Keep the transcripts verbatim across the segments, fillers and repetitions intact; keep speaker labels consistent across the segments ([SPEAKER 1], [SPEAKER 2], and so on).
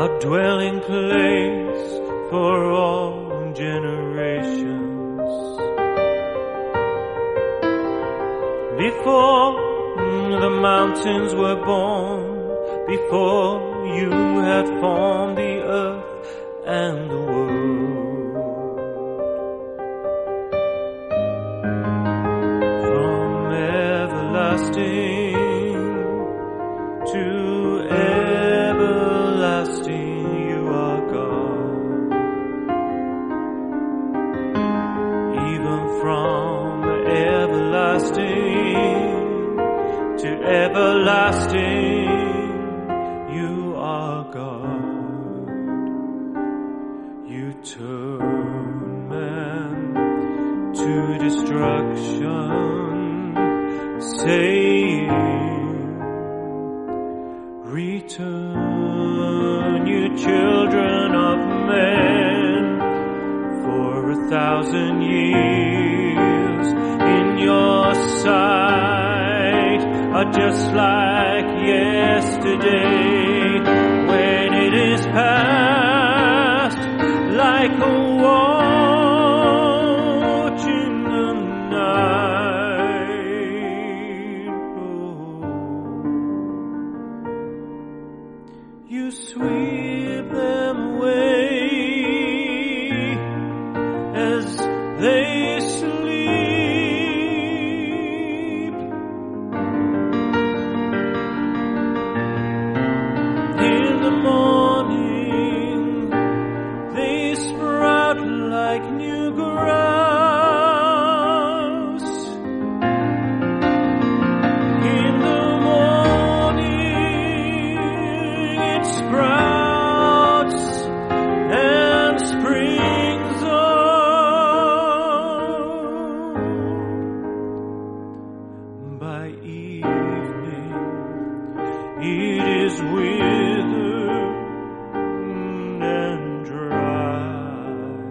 [SPEAKER 1] a dwelling place for all generations. Before the mountains were born, before you had formed the earth and the world, from everlasting to everlasting you are God. Even from everlasting to everlasting you are God. You turn man to destruction, saying, return, you children of men, for a thousand years in your sight are just like yesterday, when it is past, like a watch in the night. Oh, you sweep them away as they sleep. In the morning they sprout like new grass. In the morning it sprouts and springs up. By evening it is withered and dry.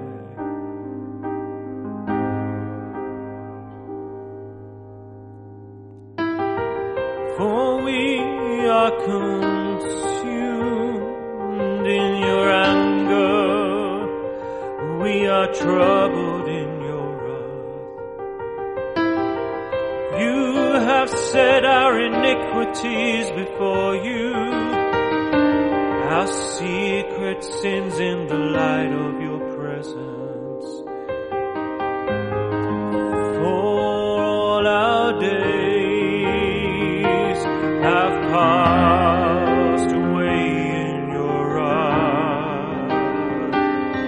[SPEAKER 1] For we are consumed in your anger, we are troubled in your wrath. You have set our iniquities before you, our secret sins in the light of your presence. For all our days have passed away in your wrath.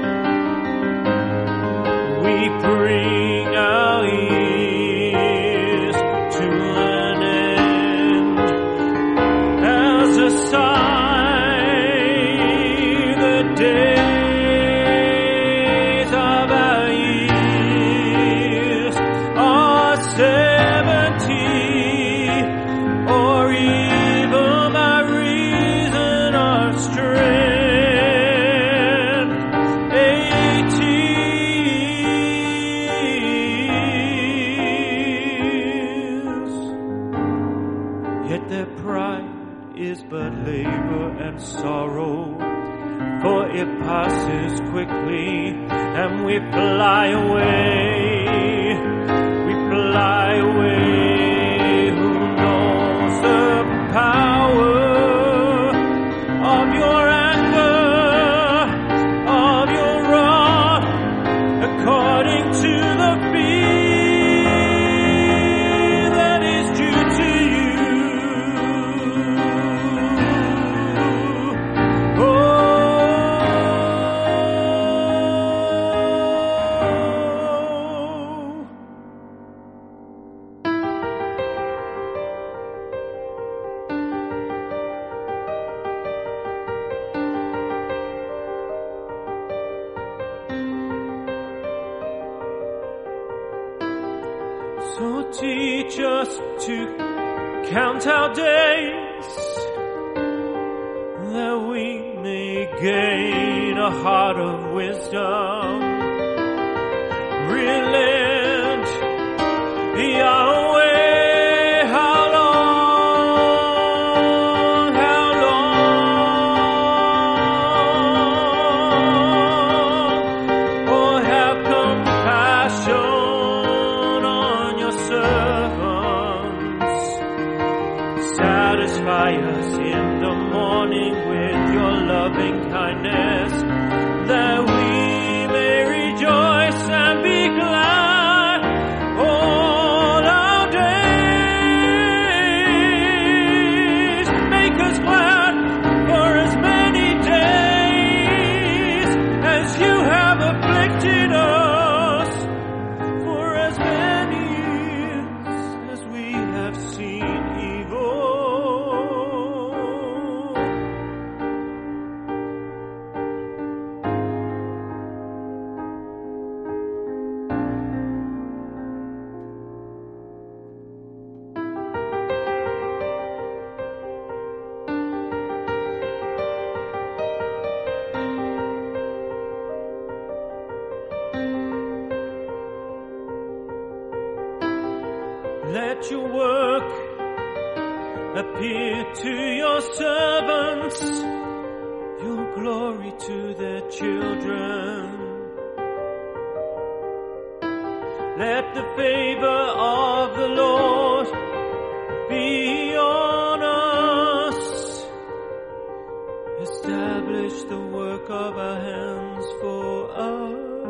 [SPEAKER 1] We bring our years to an end as a sign, the days of our years are seventy, or even by reason of strength, eighty years. Yet their pride is but labor and sorrow, for it passes quickly and we fly away, we fly away. Who knows the power of your anger, of your wrath, according to the fear that is due to you. Oh, so teach us to count our days, that we may gain a heart of wisdom. Relent, Yahweh, how long, how long us in the morning with your loving kindness, that we may rejoice and be glad all our days. Make us glad for as many days as you have afflicted us, for as many years as we have seen evil. Let your work appear to your servants, your glory to their children. Let the favor of the Lord be on us. Establish the work of our hands for us.